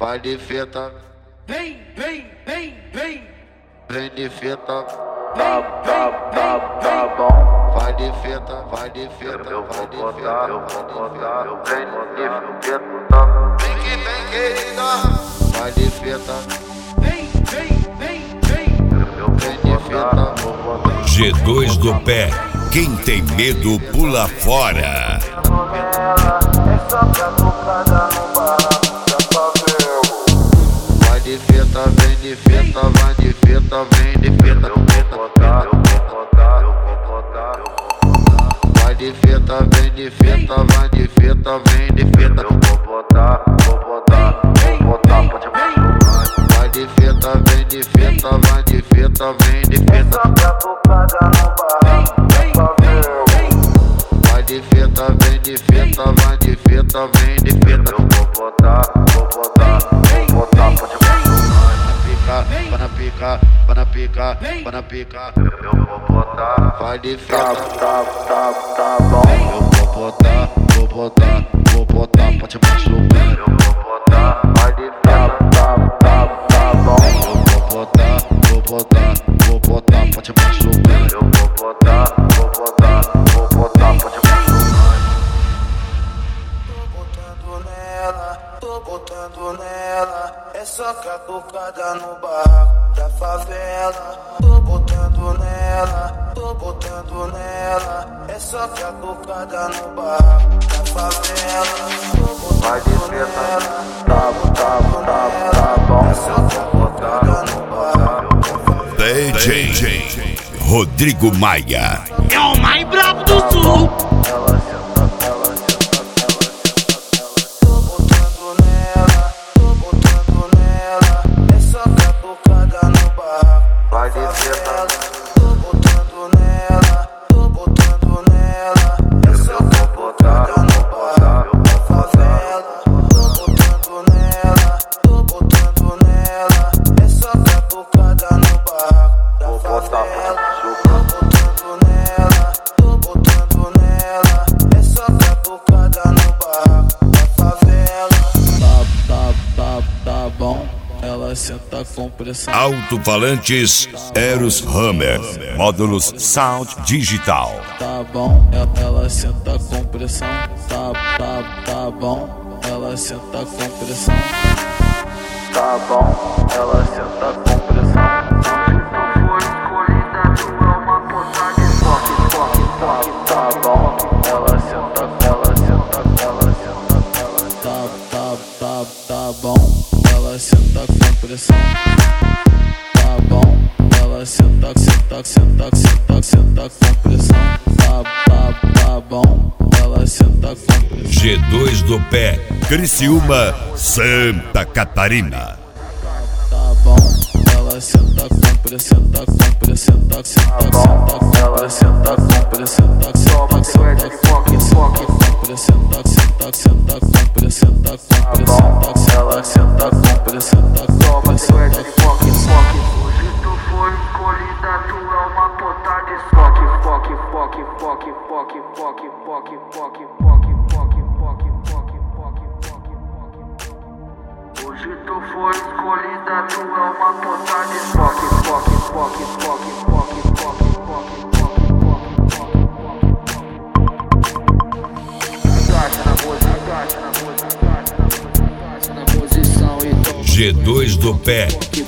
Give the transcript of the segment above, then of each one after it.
vai de fita, Vem, vem, vem, vem. vem de fita, Tá bom. vai de fita, vai de fita, Eu vai vou de botar, eu fita, vou botar, eu vem vou de botar, fita, eu vem que vem querida, vai de fita, Vem, vem, vem, vem. vem de fita, G2 do pé, quem tem medo pula fora. É só pra tocada no barraco da favela. vai de fita, vem de fita, vai de fita, vem de fita, Eu vou botar, eu vou botar, eu vou botar, eu vou botar. vai de fita, vem de fita, vai de fita, vem de fita, Eu vou botar, pode vai de fita, vem de fita, vai de fita, vem de É fita, só pra tocada no barraco da favela. vai de fita, vem de fita, vai de fita, vem de fita, Eu vou botar, pode vai na pica, vai na pica, vai na pica, Eu vou botar. vai de fita, Tá bom. eu vou botar, pode machucar, Eu vou botar, vai de tá bom. eu vou botar, pode machucar, Eu vou botar, pode Tô botando nela, é só catucada no barraco da favela. Tô botando nela, é só catucada no barraco da favela. Vai de nela, tá bom. É só catucada no barraco da favela. DJ Rodrigo Maia. É o mais brabo do sul. Ela tô botando nela, é só catucada no barraco. Vai de fita. Tô botando nela, é só catucada no barraco da favela. Tô botando nela, é só catucada no barraco da favela. Tô botando nela, é só catucada no barraco da favela. Tá bom, ela senta com pressão. Alto-falantes Eros Hammer. Módulos Sound Digital. Tá bom, ela senta com pressão. Tá bom, ela senta com pressão. Tá bom, ela senta com pressão. Se tu for escolhida, tu é uma poça de foque. Tá bom, ela senta. Tá bom, ela senta com pressão. Tá bom, ela senta com pressão. Tá bom, ela senta com pressão. G2 do pé, Criciúma, Santa Catarina. Tá bom, ela senta com pressão. Ela senta com pressão. Toma sequência de foque. Se tu for escolhida, tu é uma poça de foque. Hoje tu for escolhida, tu é uma poça de foque. Agacha na posição e G2 do pé,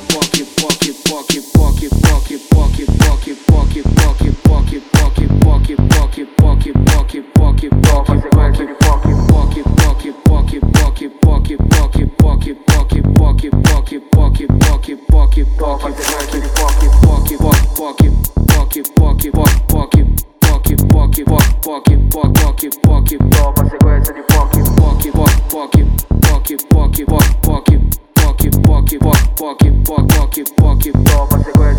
toma sequência de toma sequência